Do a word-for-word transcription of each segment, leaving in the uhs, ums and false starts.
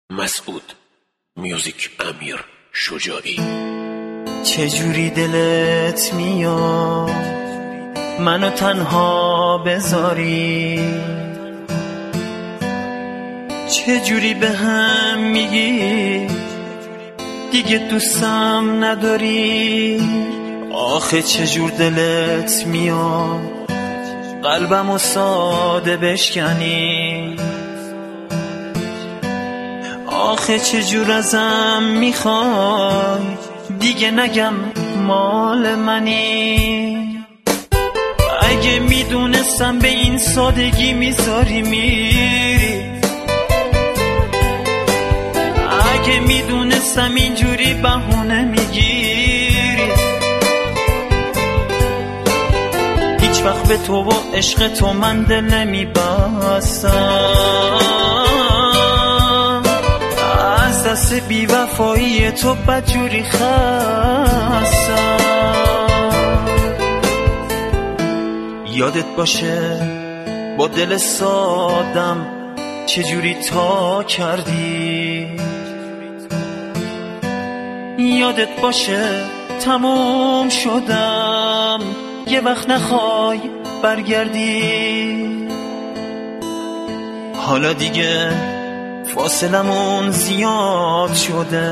مسعود میوزیک امیر شجاعی. چجوری دلت میاد منو تنها بذاری؟ چجوری به هم میگی دیگه دوستم نداری؟ آخه چجور دلت میاد قلبمو ساده بشکنی؟ آخه چجور ازم میخوای دیگه نگم مال منی؟ اگه میدونستم به این سادگی میذاری میری، اگه میدونستم اینجوری بهونه میگیری، هیچ وقت به تو و عشق تو من دل نمیبستم. از دست بی وفایی تو بدجوری خستم. یادت باشه با دل سادم چجوری تا کردی، یادت باشه تموم شدم یه وقت نخوای برگردی. حالا دیگه فاصلمون زیاد شده،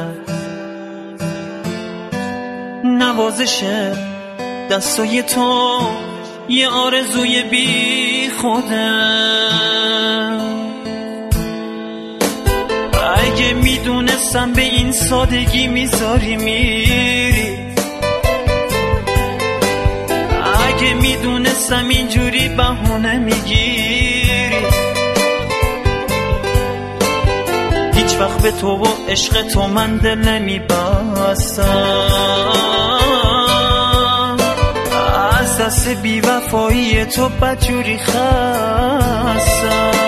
نوازش دستای تو یه آرزوی بی خوده. اگه میدونستم به این سادگی میذاری میری، اگه میدونستم اینجوری بهونه میگیری، هیچ وقت به تو و عشق تو من دل نمیبستم. از دست بی وفایی تو بدجوری خستم.